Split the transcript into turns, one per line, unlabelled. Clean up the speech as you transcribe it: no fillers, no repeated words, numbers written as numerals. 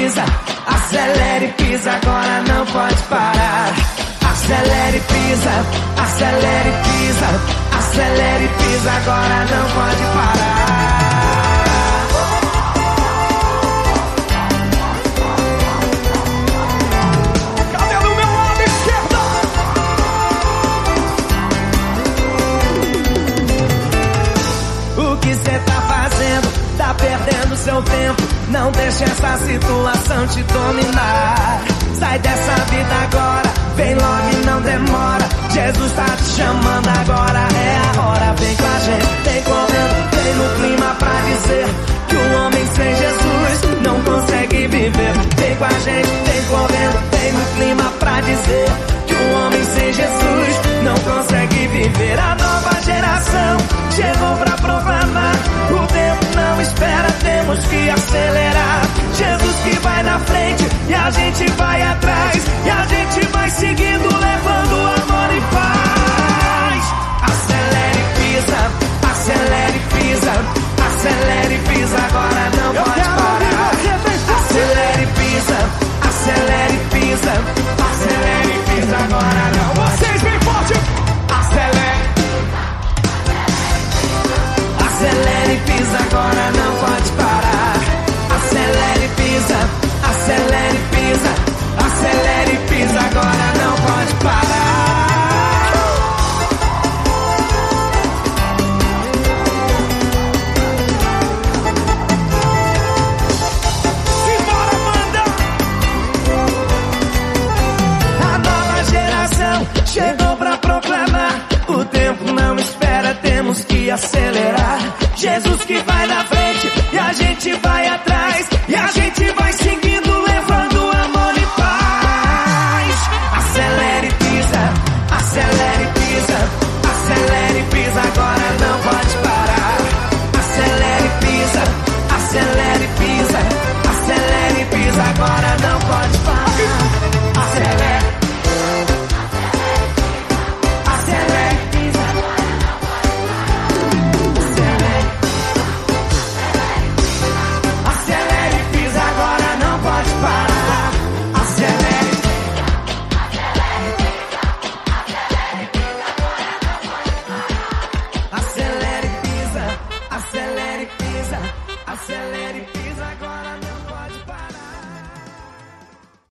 pisa, acelera e pisa, agora não pode parar. Acelera e pisa, acelera e pisa, acelera e pisa, agora não pode parar. O que cê tá fazendo? Tá perdendo seu tempo. Não deixa essa situação te dominar. Sai dessa vida agora, vem logo e não demora. Jesus tá te chamando agora, é a hora. Vem com a gente, vem correndo, vem no clima pra dizer que o homem sem Jesus não consegue viver. Vem com a gente, vem correndo, vem no clima pra dizer que o homem sem Jesus não consegue viver. A nova geração chegou pra proclamar. O tempo não espera, temos que acelerar. Jesus que vai na frente e a gente vai atrás. E a gente vai seguindo, levando amor e paz. Acelere e pisa, acelere e pisa, acelere e pisa, agora não pode parar. Acelere e pisa, acelere e pisa, acelere e pisa, agora não pode.
Vocês bem forte!
Acelere, acelere e pisa, agora não pode parar. Acelere e pisa, acelere e pisa, acelere e pisa, agora não pode parar.
Simbora, manda!
A nova geração chegou pra proclamar. O tempo não espera, temos que acelerar. Jesus que vai na frente e a gente vai atrás. E a gente vai seguindo, levando amor e paz. Acelere e pisa, acelere e pisa, acelere.